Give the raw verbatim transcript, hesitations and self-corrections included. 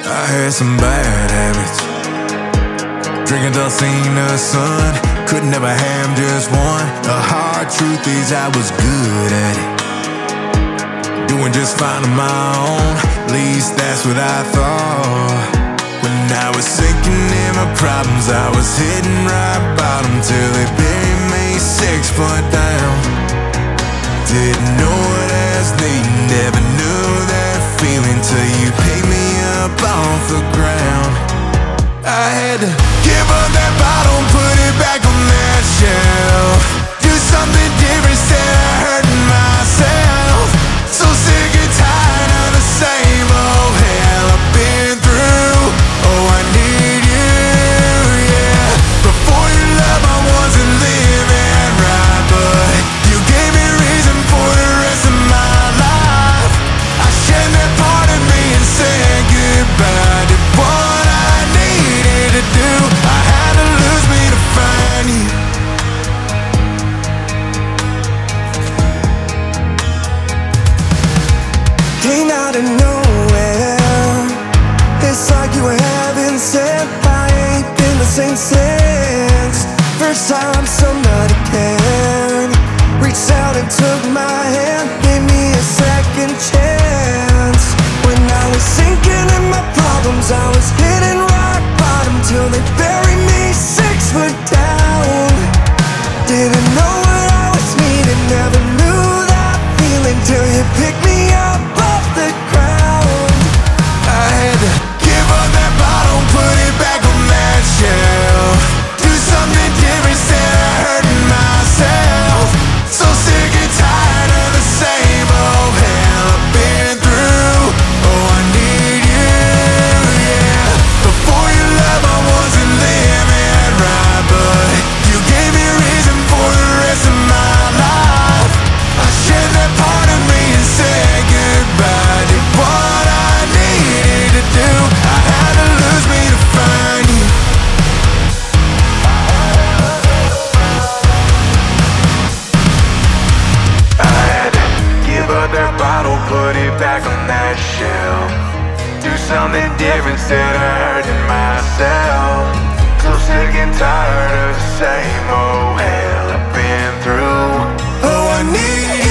I had some bad habits, drinking till seeing the sun. Could never have just one. The hard truth is I was good at it, doing just fine on my own. At least that's what I thought. When I was sinking in my problems, I was hitting rock bottom till they buried me six foot down. Didn't know what I was needing, never knew that feeling till you picked me up off the ground. I had to give up that bottle, put it back on that shelf, do something different instead of hurting myself. So sick and tired of the same old hell I've been through. Oh, I need you, yeah. Before your love I wasn't living right, but you gave me reason for the rest of my life. I shed that part of me and said goodbye. Did what I needed to do. I had to lose me to find you. Came out of nowhere, it's like you were heaven sent. I ain't been the same since. First time somebody cared, reached out and took my hand, gave me a second chance. When I was sinking in my problems, I was hitting rock bottom till they buried me six foot down. Didn't know what I was needing, never knew that feeling till you picked me up off the ground. I had to give up that bottle, put it back on that shelf, do something different instead of hurting myself. So sick and tired of the same old hell I've been through. Oh, I need you, yeah. Before your love I wasn't living right, but you gave me reason for the rest of my life. I shed that part of me and said goodbye. Did what I needed to do. I had to lose me to find you. I had to give up that bottle, put it back on that shelf, do something different instead of hurting myself. So sick and tired of the same old hell I've been through. Oh, I need